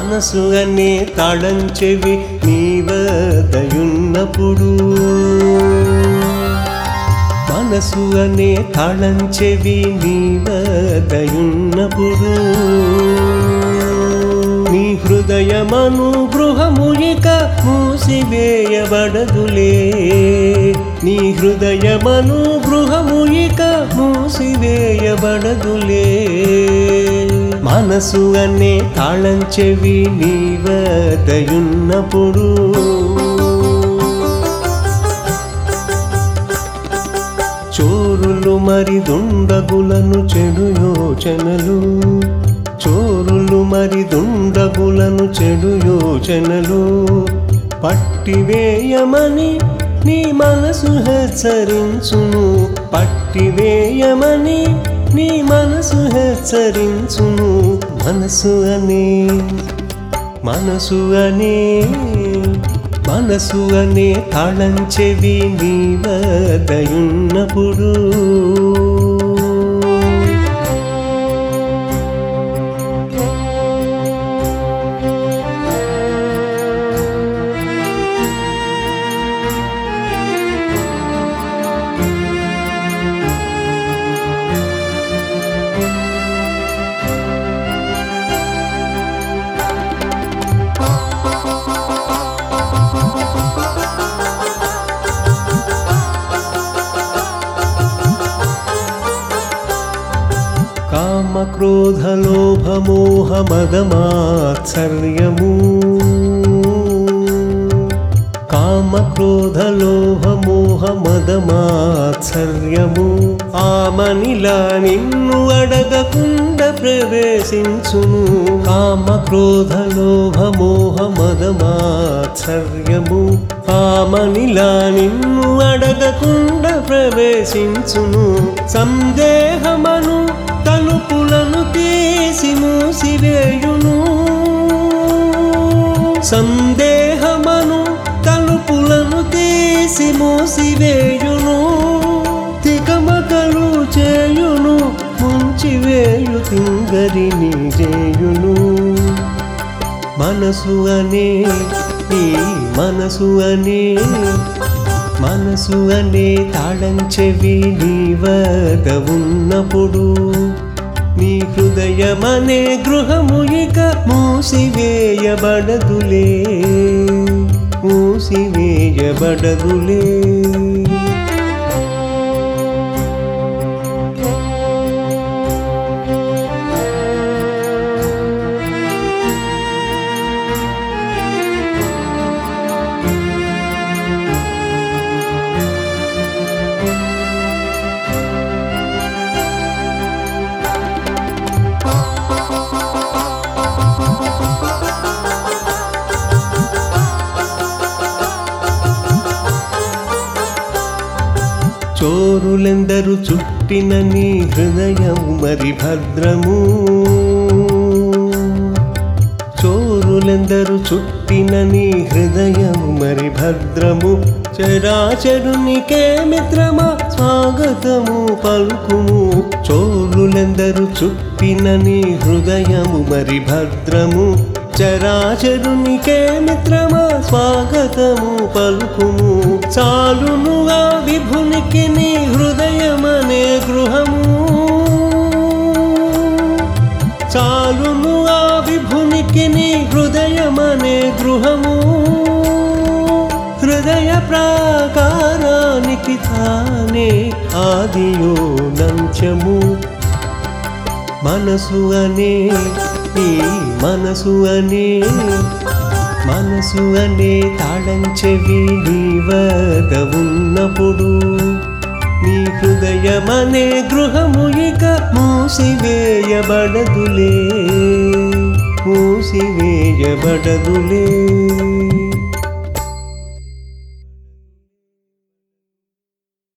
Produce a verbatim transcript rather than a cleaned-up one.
మనసు అనే తాళం చెవి నీ వద్దయున్నప్పుడు మనసు అనే తాళం చెవి నీ వద్దయున్నప్పుడు నీ హృదయమను గృహము ఇక మూసివేయబడదులే నీ హృదయమను గృహము ఇక మూసివేయబడదులే మనసు అనే తాళం చెవి నీ వద్దయున్నప్పుడు చోరులు మరి దుండగులను చెడు యోచనలు చోరులు మరి దుండగులను చెడు యోచనలు పట్టివేయమని నీ మనసు హెచ్చరించును పట్టివేయమని నీ మనసు హెచ్చరించును మనసు అనే మనసు అనే మనసు అనే తాళం చెవి నీ వద్దయున్నప్పుడు కామ క్రోధ లోభ మోహ మదమాత్సర్యము కామ క్రోధ లోభ మోహ మదమాత్సర్యము ఆమనిలా నిన్ను అడగకుండా ప్రవేశించును కామ క్రోధ లోభ మోహ మదమాత్సర్యము ఆమనిలా నిన్ను అడగకుండా ప్రవేశించును సందేహమను తలుపులను తీసి మూసివేయును సందేహమను తలుపులను తీసి మూసివేయును తికమకలు చేయును ముంచివేయు తింగరిని చేయును మనసు అనే ఈ మనసు అనే మనసు అనే తాళం చెవి నీ వద్ద ఉన్నప్పుడు నీ హృదయమనే గృహము ఇక మూసివేయబడదులే మూసివేయబడదులే చోరులెందరు చుట్టిన నీ హృదయము మరి భద్రము చోరులెందరు చుట్టిన నీ హృదయము మరి భద్రము చరాచరునికే మిత్రమా స్వాగతము పలుకుము చోరులెందరు చుట్టిన నీ హృదయము మరి భద్రము చరాచరునికే మిత్రమా స్వాగతము పలుకుము చాలునుగా విభునికి నీ హృదయమనే గృహము చాలునుగా విభునికి నీ హృదయమనే గృహము హృదయ ప్రాకారానికి తానే ఆదియో నంచము మనసు అనే ఈ మనసు అనే మనసు అనే తాళం చెవి నీ వద్ద ఉన్నప్పుడు నీ హృదయమనే గృహము ఇక మూసివేయబడదులే మూసివేయబడదులే